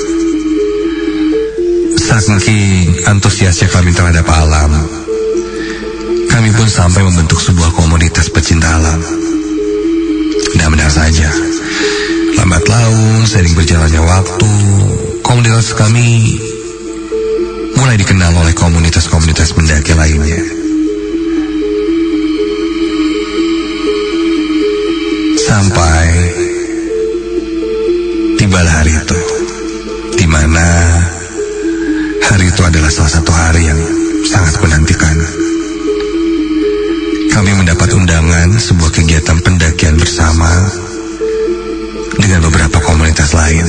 [SPEAKER 2] Saking antusiasnya kami terhadap alam, kami pun sampai membentuk sebuah komunitas pecinta alam. Nah, benar saja, lambat laun seiring berjalannya waktu, komunitas kami mulai dikenal oleh komunitas-komunitas pendaki lainnya. Sampai tibalah hari itu, di mana hari itu adalah salah satu hari yang sangat menantikan. Kami mendapat undangan sebuah kegiatan pendakian bersama dengan beberapa komunitas lain.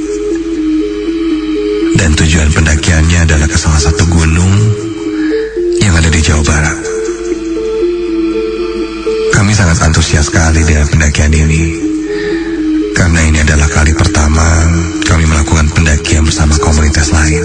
[SPEAKER 2] Dan tujuan pendakiannya adalah ke salah satu gunung yang ada di Jawa Barat. Kami sangat antusias sekali dengan pendakian ini. Karena ini adalah kali pertama kami melakukan pendakian bersama komunitas lain.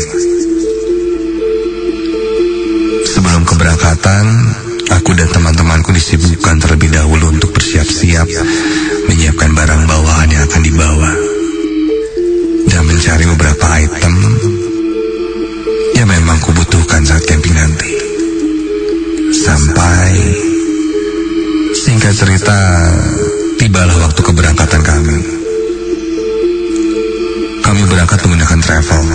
[SPEAKER 2] Sebelum keberangkatan, aku dan teman-temanku disibukkan terlebih dahulu untuk bersiap-siap menyiapkan barang bawaan yang akan dibawa dan mencari beberapa item yang memang kubutuhkan saat camping nanti. Sampai, singkat cerita, tibalah waktu keberangkatan kami. Kami berangkat menggunakan travel.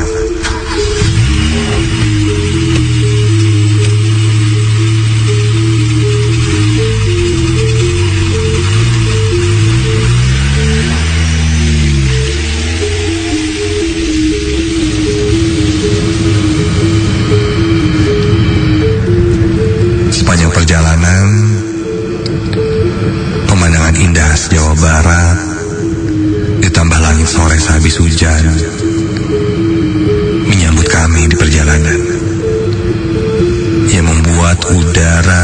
[SPEAKER 2] Sepanjang perjalanan, pemandangan indah Jawa Barat ditambah langit sore sehabis hujan menyambut kami di perjalanan, yang membuat udara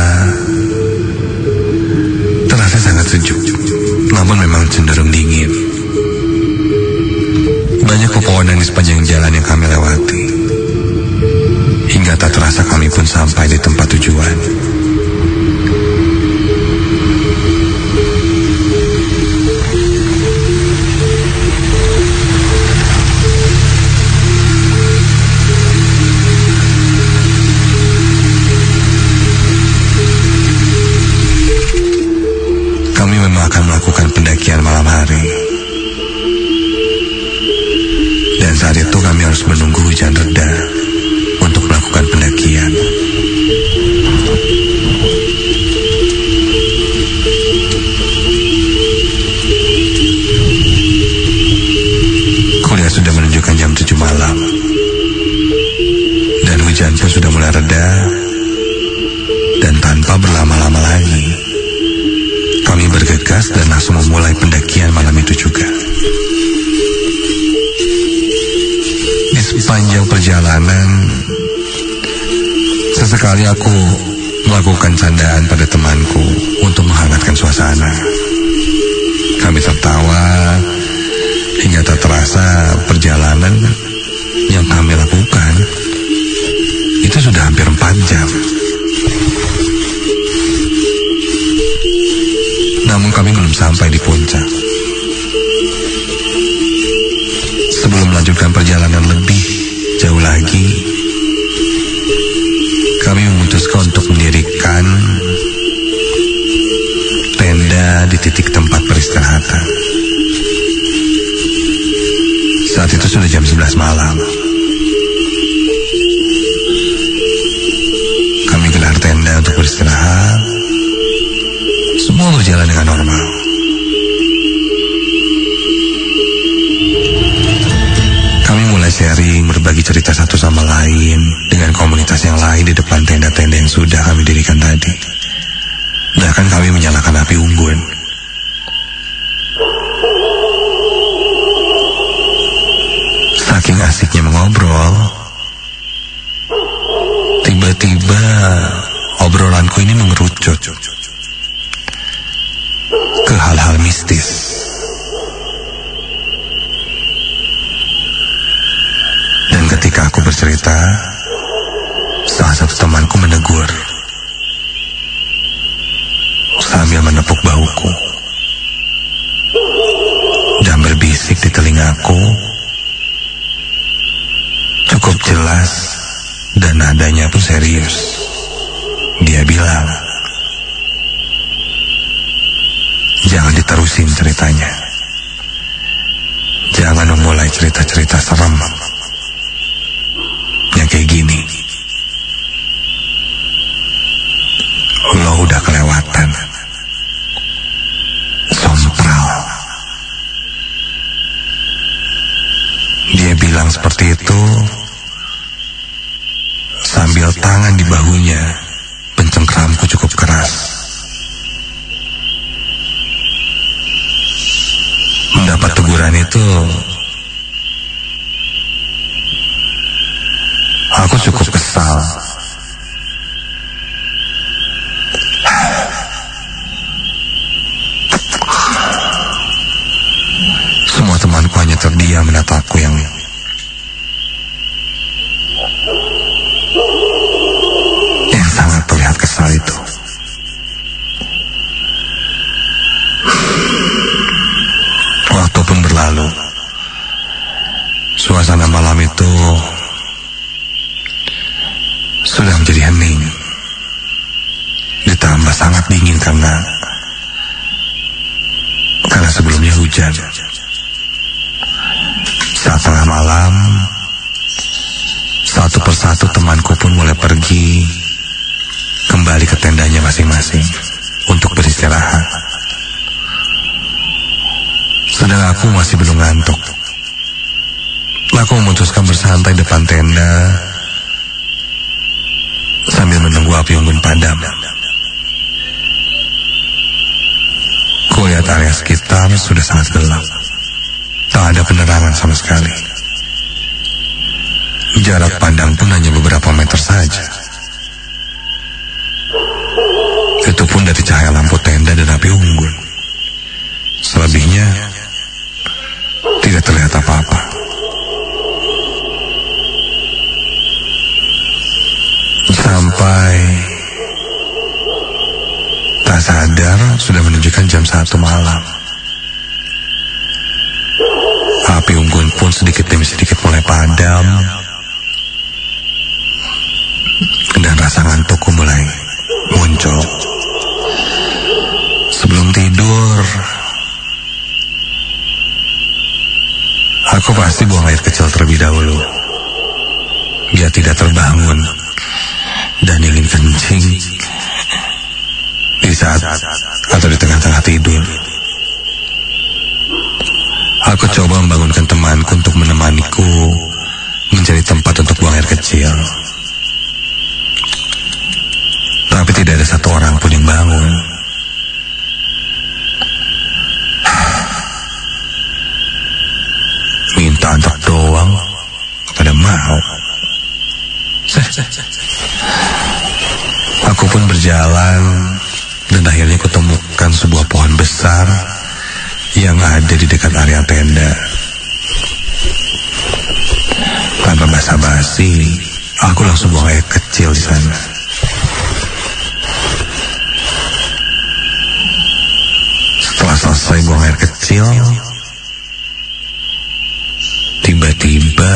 [SPEAKER 2] terasa sangat sejuk, namun memang cenderung dingin. Banyak pepohonan di sepanjang jalan yang kami lewati, hingga tak terasa kami pun sampai di tempat tujuan. Kami memang akan melakukan pendakian malam hari. Dan saat itu kami harus menunggu hujan reda untuk melakukan pendakian. Kuliah sudah menunjukkan jam 7 malam. Dan hujan pun sudah mulai reda. Dan tanpa berlama-lama lagi, kami bergegas dan langsung memulai pendakian malam itu juga. Di sepanjang perjalanan, sesekali aku melakukan candaan pada temanku untuk menghangatkan suasana. Kami tertawa hingga tak terasa perjalanan yang kami lakukan itu sudah hampir 4 jam. Namun kami belum sampai di puncak. Sebelum melanjutkan perjalanan lebih jauh lagi, kami memutuskan untuk mendirikan tenda di titik tempat peristirahatan. Saat itu sudah jam 11 malam. Kami gelar tenda untuk beristirahat. Semua berjalan dengan normal. Kami mulai sharing, berbagi cerita satu sama lain dengan komunitas yang lain di depan tenda-tenda yang sudah kami dirikan tadi. Bahkan kami menyalakan api unggun. Saking asiknya mengobrol, tiba-tiba obrolanku ini mengerucut ke hal-hal mistis. Dan ketika aku bercerita, salah satu temanku menegur sambil menepuk bahuku dan berbisik di telingaku, cukup jelas dan nadanya pun serius. Dia bilang, jangan diterusin ceritanya. Jangan memulai cerita-cerita serem yang kayak gini. Lo udah kelewatan. Sompral. Dia bilang seperti itu sambil tangan di bahunya pencengkramku cukup keras. Mendapat teguran itu, aku cukup kesal. sangat dingin karena sebelumnya hujan. Saat tengah malam, satu persatu temanku pun mulai pergi kembali ke tendanya masing-masing untuk beristirahat. Sedang aku masih belum ngantuk. Aku memutuskan bersantai depan tenda sambil menunggu api unggun padam. Kulihat area sekitar sudah sangat gelap. Tak ada penerangan sama sekali. Jarak pandang pun hanya beberapa meter saja. Itu pun dari cahaya lampu tenda dan api unggun. Selebihnya tidak terlihat apa-apa. Sampai tak sadar sudah menunjukkan jam 1 malam. Api unggun pun sedikit demi sedikit mulai padam, dan rasa ngantukku mulai muncul. Sebelum tidur, aku pasti buang air kecil terlebih dahulu, biar tidak terbangun dan ingin kencing di saat atau di tengah-tengah tidur. Aku coba membangunkan temanku untuk menemaniku mencari tempat untuk buang air kecil. Tapi tidak ada satu orang pun yang bangun. Minta antar doang, pada mau. Aku pun berjalan dan akhirnya kutemukan sebuah pohon besar yang ada di dekat area tenda. Tanpa basa-basi, aku langsung buang air kecil di sana. Setelah selesai buang air kecil, tiba-tiba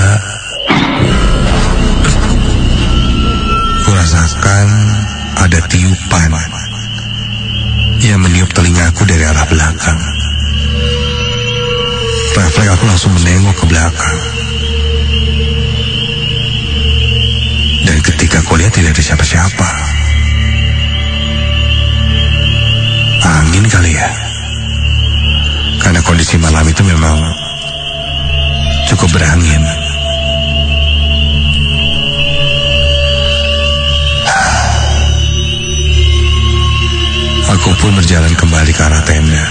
[SPEAKER 2] kurasakan ada tiupan yang meniup telingaku dari arah belakang. Refleks aku langsung menengok ke belakang. Dan ketika aku lihat tidak ada siapa-siapa. Angin kali ya. Karena kondisi malam itu memang cukup berangin. Aku pun berjalan kembali ke arah tenda.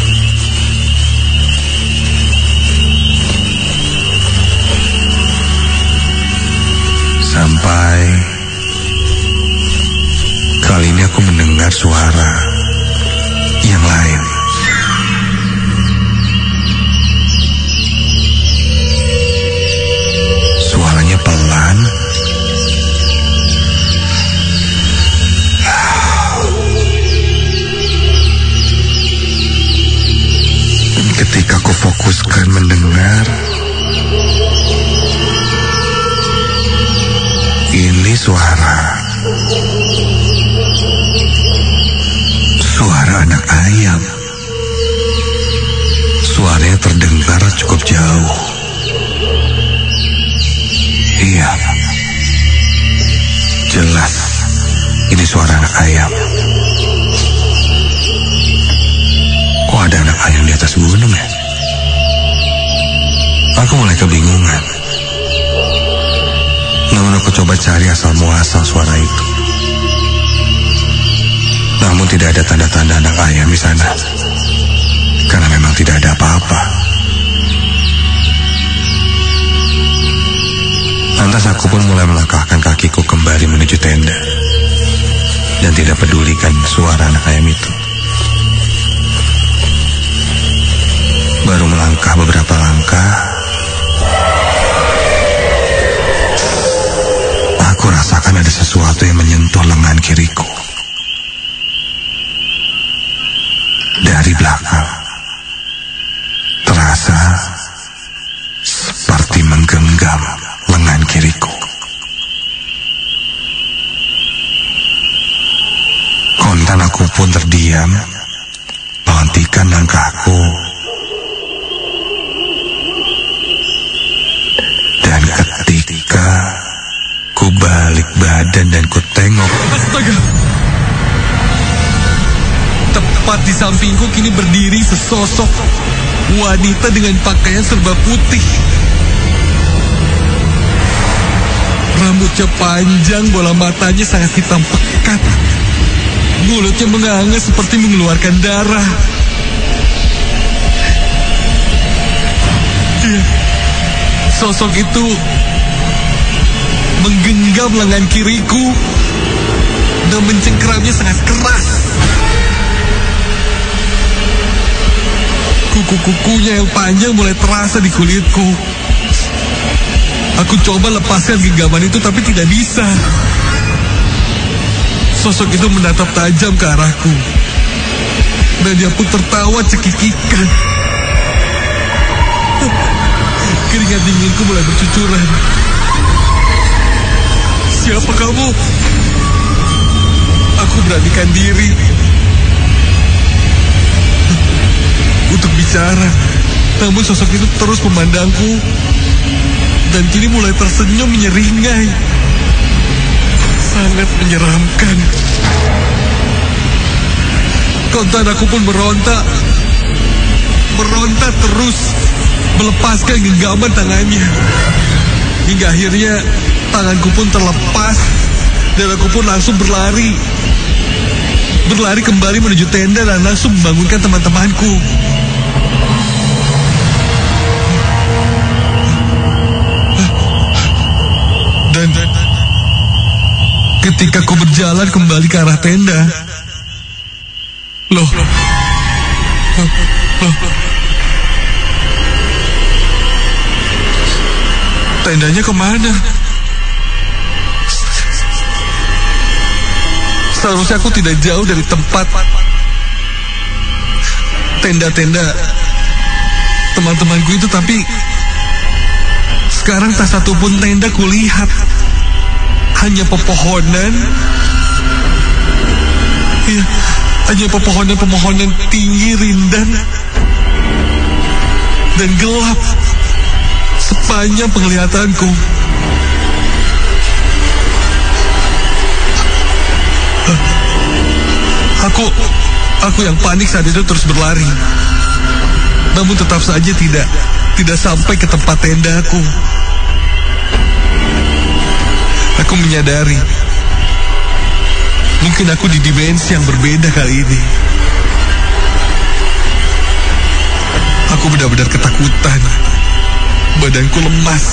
[SPEAKER 2] Sampai kali ini aku mendengar suara yang lain. Suaranya pelan, dan ketika aku fokuskan mendengar, ini suara anak ayam. Suaranya terdengar cukup jauh. Iya, jelas ini suara anak ayam. Kok ada anak ayam di atas gunung ya? Aku mulai kebingungan. Namun aku coba cari asal muasal suara itu. Namun tidak ada tanda-tanda anak ayam di sana. Karena memang tidak ada apa-apa. Lantas aku pun mulai melangkahkan kakiku kembali menuju tenda. Dan tidak pedulikan suara anak ayam itu. Baru melangkah beberapa langkah, aku rasakan ada sesuatu yang menyentuh lengan kiriku. Dari belakang, terasa seperti menggenggam lengan kiriku. Kontan aku Aku pun terdiam, menghentikan langkahku. Dan ketika ku balik badan dan ku tengok,
[SPEAKER 1] astaga! Tepat di sampingku kini berdiri sesosok wanita dengan pakaian serba putih. Rambutnya panjang, bola matanya sangat hitam pekat. Mulutnya menganga seperti mengeluarkan darah. Sosok itu menggenggam lengan kiriku dan mencengkeramnya sangat keras. Kuku-kukunya yang panjang mulai terasa di kulitku. Aku coba lepaskan genggaman itu tapi tidak bisa. Sosok itu menatap tajam ke arahku. Dan dia pun tertawa cekikikan. Keringat dinginku mulai bercucuran. Siapa kamu? Aku beranikan diri untuk bicara. Namun sosok itu terus memandangku. Dan kini mulai tersenyum menyeringai. Sangat menyeramkan. Kontan aku pun berontak. Berontak terus, melepaskan genggaman tangannya. Hingga akhirnya tanganku pun terlepas. Dan aku pun langsung berlari. Berlari kembali menuju tenda dan langsung membangunkan teman-temanku. Dan ketika ku berjalan kembali ke arah tenda, loh, tendanya kemana? Seharusnya aku tidak jauh dari tempat tenda-tenda teman-temanku itu, tapi sekarang tak satu pun tenda kulihat. Hanya pepohonan. Ya, hanya pepohonan-pepohonan tinggi rindang dan gelap sepanjang penglihatanku. Aku yang panik saat itu terus berlari. Namun tetap saja tidak sampai ke tempat tendaku. Aku menyadari mungkin aku di dimensi yang berbeda kali ini. Aku benar-benar ketakutan. Badanku lemas.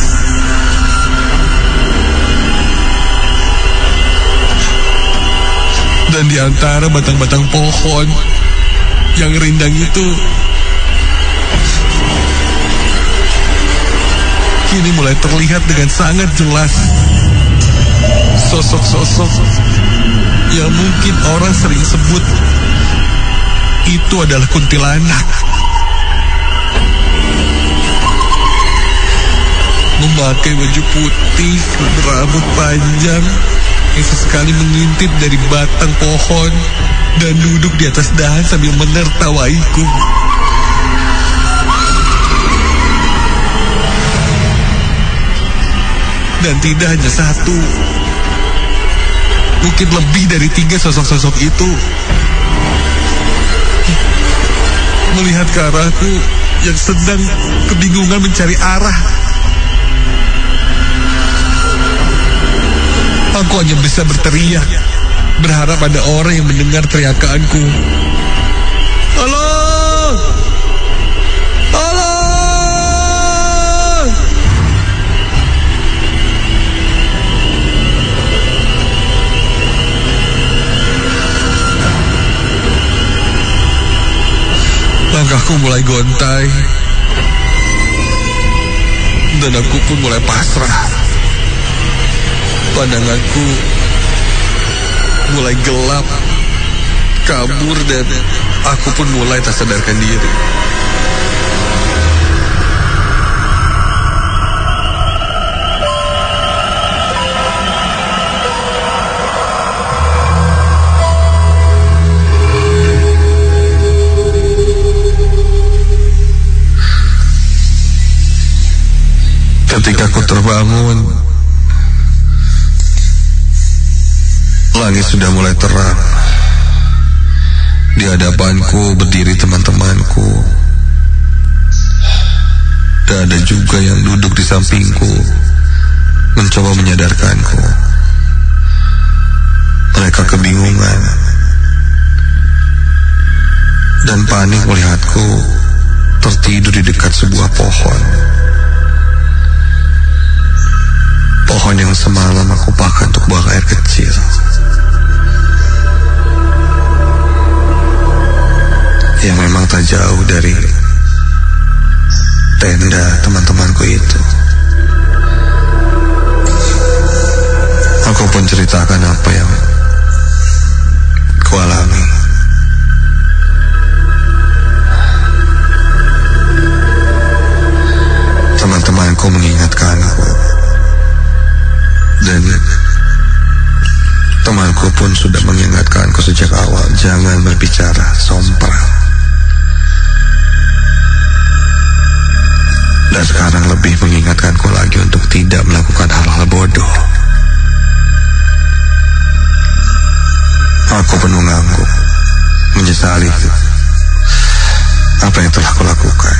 [SPEAKER 1] Dan di antara batang-batang pohon yang rindang itu, kini mulai terlihat dengan sangat jelas sosok-sosok yang mungkin orang sering sebut itu adalah kuntilanak. Memakai baju putih, berambut panjang yang sesekali mengintip dari batang pohon dan duduk di atas dahan sambil menertawaiku. Dan tidak hanya satu, mungkin lebih dari 3 sosok-sosok itu melihat ke arahku yang sedang kebingungan mencari arah. Aku hanya bisa berteriak, berharap ada orang yang mendengar teriakanku. Tolong! Tolong! Langkahku mulai gontai, dan aku pun mulai pasrah. Pandanganku mulai gelap, kabur, dan aku pun mulai tak sadarkan diri.
[SPEAKER 2] terbangun. Langit sudah mulai terang. Di hadapanku berdiri teman-temanku. Dan ada juga yang duduk di sampingku, mencoba menyadarkanku. Mereka kebingungan dan panik melihatku tertidur di dekat sebuah pohon. Pohon yang semalam aku pakai untuk buang air kecil. Yang memang tak jauh dari tenda teman-temanku itu. Aku pun ceritakan apa yang kualami. Teman-temanku mengingatkanku, dan temanku pun sudah mengingatkanku sejak awal, jangan berbicara sompral. Dan sekarang lebih mengingatkanku lagi untuk tidak melakukan hal-hal bodoh. Aku penuh ngangguk, menyesali apa yang telah kulakukan.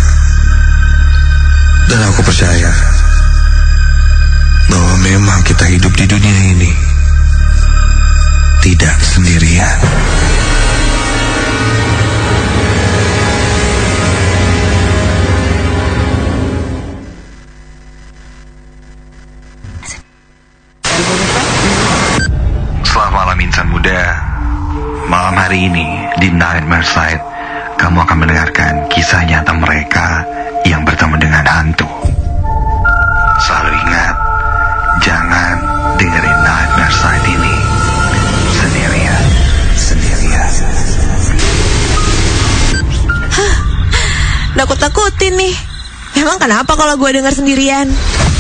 [SPEAKER 2] Dan aku percaya bahwa memang kita hidup di dunia ini tidak sendirian.
[SPEAKER 4] Selamat malam insan muda. Malam hari ini di Nightmare Side, kamu akan mendengarkan kisah nyata mereka yang bertemu dengan hantu. Selalu ingat, jangan dengerin Nightmare Side ini sendirian.
[SPEAKER 5] Nakut-nakutin nih. Emang kenapa kalau gue dengar sendirian?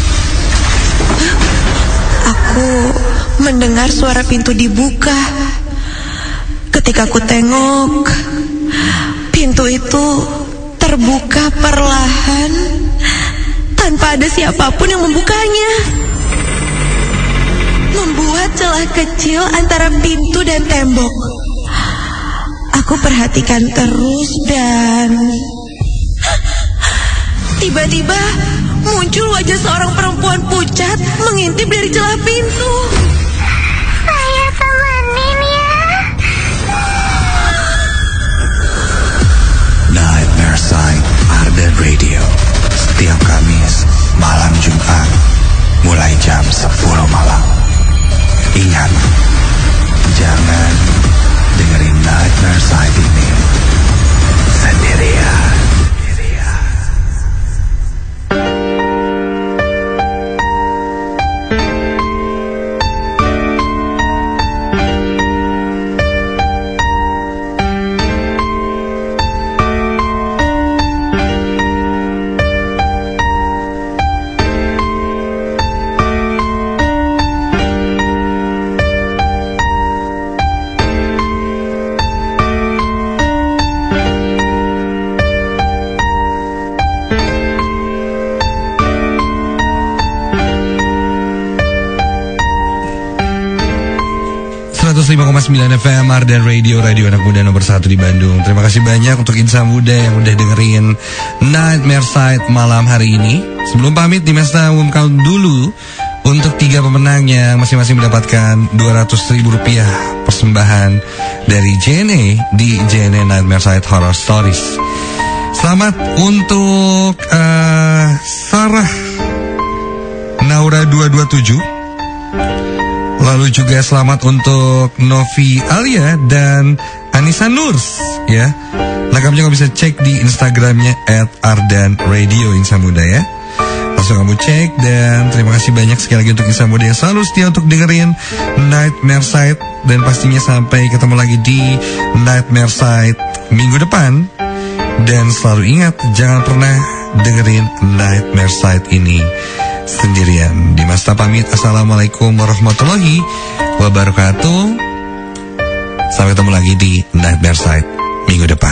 [SPEAKER 5] Aku mendengar suara pintu dibuka. Ketika aku tengok, pintu itu terbuka perlahan tanpa ada siapapun yang membukanya. Membuat celah kecil antara pintu dan tembok. Aku perhatikan terus dan tiba-tiba muncul wajah seorang perempuan pucat mengintip dari celah pintu.
[SPEAKER 6] Saya temenin ya.
[SPEAKER 4] Nightmare Side Ardan Radio, setiap Kamis malam Jumat mulai jam 10 malam. Ingat, jangan dengerin Nightmare Side ini sendirian.
[SPEAKER 1] FM Ardan Radio, radio anak muda nomor 1 di Bandung. Terima kasih banyak untuk insan muda yang udah dengerin Nightmare Side malam hari ini. Sebelum pamit, Dimesta umumkan dulu untuk 3 pemenang yang masing-masing mendapatkan Rp200.000 persembahan dari JNE di JNE Nightmare Side Horror Stories. Selamat untuk Sarah Naura 227. Lalu juga selamat untuk Novi Alia dan Anissa Nurs, ya. Lengkapnya kamu bisa cek di Instagramnya @ardanradio insan muda, ya. Langsung kamu cek. Dan terima kasih banyak sekali lagi untuk insan muda yang selalu setia untuk dengerin Nightmare Side. Dan pastinya sampai ketemu lagi di Nightmare Side minggu depan. Dan selalu ingat, jangan pernah dengerin Nightmare Side ini sendirian. Dimasta pamit. Assalamualaikum warahmatullahi wabarakatuh. Sampai ketemu lagi di Nightmare Side minggu depan.